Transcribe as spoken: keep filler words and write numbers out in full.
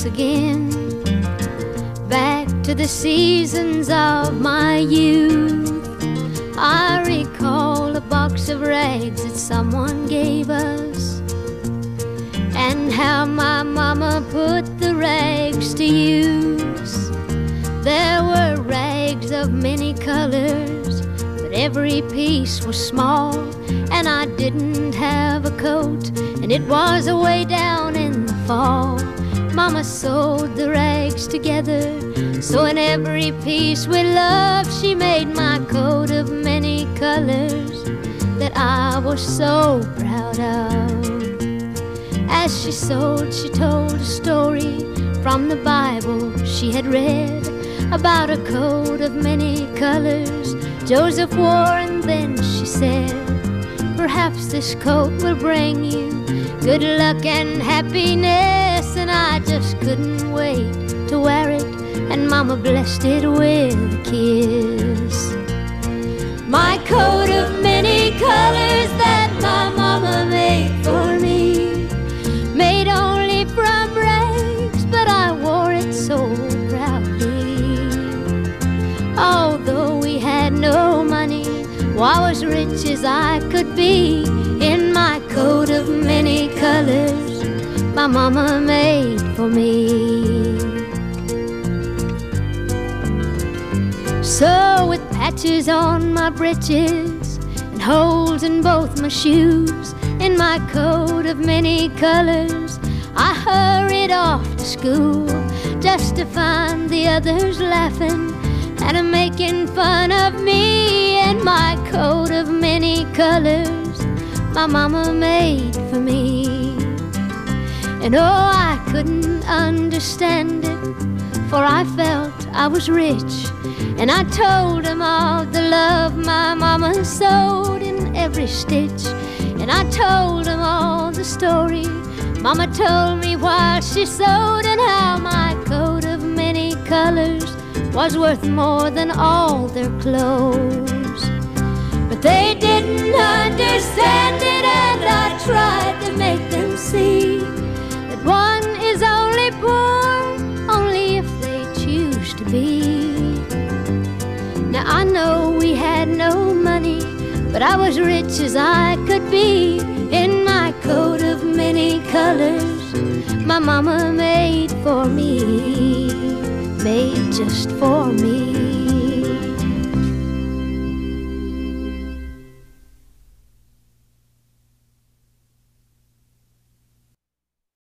once again, back to the seasons of my youth. I recall a box of rags that someone gave us, and how my mama put the rags to use. There were rags of many colors, but every piece was small, and I didn't have a coat, and it was away down in the fall. Mama sewed the rags together, so in every piece with love she made my coat of many colors that I was so proud of. As she sewed, she told a story from the Bible she had read about a coat of many colors Joseph wore, and then she said, perhaps this coat will bring you good luck and happiness. And I just couldn't wait to wear it, and Mama blessed it with a kiss. My coat of many colors that my mama made for me, made only from rags, but I wore it so proudly. Although we had no money, well, I was rich as I could be in my coat of many colors my mama made for me. So with patches on my breeches and holes in both my shoes, in my coat of many colors I hurried off to school, just to find the others laughing and a making fun of me in my coat of many colors my mama made for me. And oh, I couldn't understand it, for I felt I was rich, and I told them all the love my mama sewed in every stitch. And I told them all the story Mama told me while she sewed, and how my coat of many colors was worth more than all their clothes. But they didn't understand it, and I tried to make them see that one is only poor only if they choose to be. Now I know we had no money, but I was rich as I could be in my coat of many colors my mama made for me, made just for me.